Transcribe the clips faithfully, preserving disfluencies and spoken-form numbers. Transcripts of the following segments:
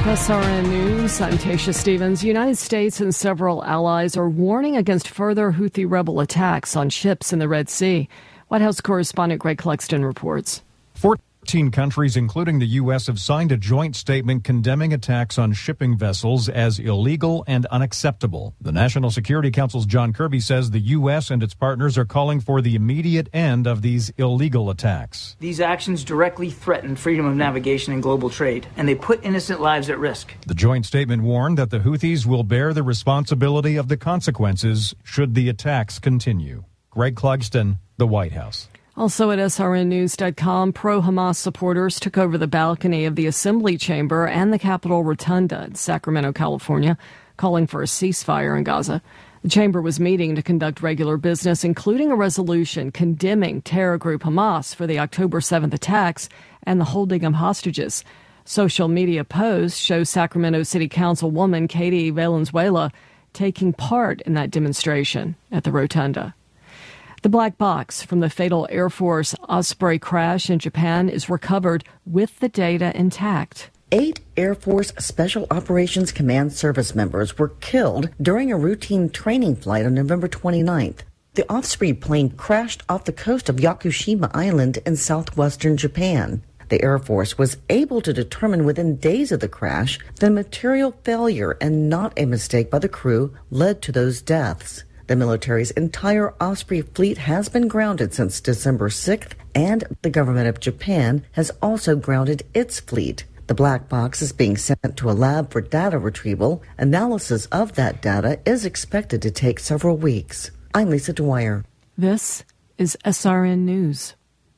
With S R N News, I'm Tasha Stevens. The United States and several allies are warning against further Houthi rebel attacks on ships in the Red Sea. White House correspondent Greg Clugston reports. fourteen countries, including the U S, have signed a joint statement condemning attacks on shipping vessels as illegal and unacceptable. The National Security Council's John Kirby says the U S and its partners are calling for the immediate end of these illegal attacks. These actions directly threaten freedom of navigation and global trade, and they put innocent lives at risk. The joint statement warned that the Houthis will bear the responsibility of the consequences should the attacks continue. Greg Clugston, the White House. Also at S R N news dot com, pro-Hamas supporters took over the balcony of the Assembly Chamber and the Capitol Rotunda in Sacramento, California, calling for a ceasefire in Gaza. The chamber was meeting to conduct regular business, including a resolution condemning terror group Hamas for the October seventh attacks and the holding of hostages. Social media posts show Sacramento City Councilwoman Katie Valenzuela taking part in that demonstration at the Rotunda. The black box from the fatal Air Force Osprey crash in Japan is recovered with the data intact. Eight Air Force Special Operations Command service members were killed during a routine training flight on November twenty-ninth. The Osprey plane crashed off the coast of Yakushima Island in southwestern Japan. The Air Force was able to determine within days of the crash that material failure and not a mistake by the crew led to those deaths. The military's entire Osprey fleet has been grounded since December sixth, and the government of Japan has also grounded its fleet. The black box is being sent to a lab for data retrieval. Analysis of that data is expected to take several weeks. I'm Lisa Dwyer. This is S R N News.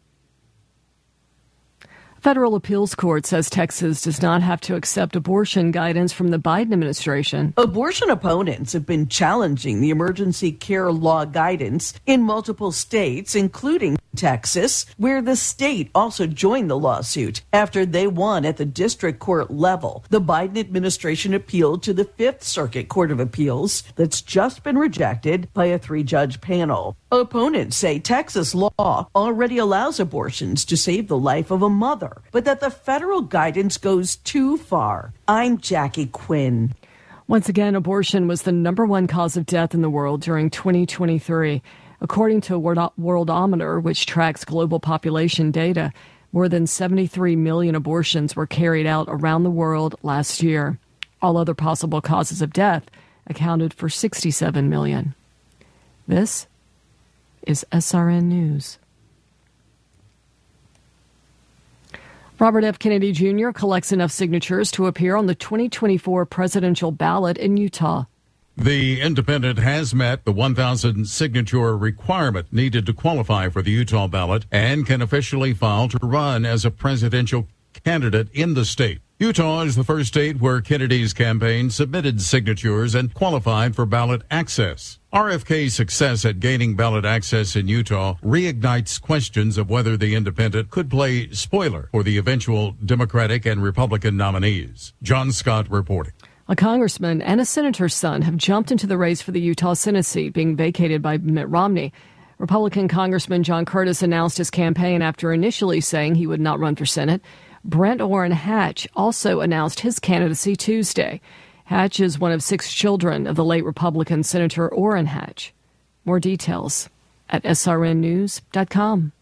Federal appeals court says Texas does not have to accept abortion guidance from the Biden administration. Abortion opponents have been challenging the emergency care law guidance in multiple states, including Texas, where the state also joined the lawsuit after they won at the district court level. The Biden administration appealed to the Fifth Circuit Court of Appeals that's just been rejected by a three-judge panel. Opponents say Texas law already allows abortions to save the life of a mother, but that the federal guidance goes too far. I'm Jackie Quinn. Once again, abortion was the number one cause of death in the world during twenty twenty-three. According to Worldometer, which tracks global population data, more than seventy-three million abortions were carried out around the world last year. All other possible causes of death accounted for sixty-seven million. This is S R N News. Robert F. Kennedy Junior collects enough signatures to appear on the twenty twenty-four presidential ballot in Utah. The Independent has met the one thousand signature requirement needed to qualify for the Utah ballot and can officially file to run as a presidential candidate in the state. Utah is the first state where Kennedy's campaign submitted signatures and qualified for ballot access. R F K's success at gaining ballot access in Utah reignites questions of whether the Independent could play spoiler for the eventual Democratic and Republican nominees. John Scott reporting. A congressman and a senator's son have jumped into the race for the Utah Senate seat being vacated by Mitt Romney. Republican Congressman John Curtis announced his campaign after initially saying he would not run for Senate. Brent Orrin Hatch also announced his candidacy Tuesday. Hatch is one of six children of the late Republican Senator Orrin Hatch. More details at S R N news dot com.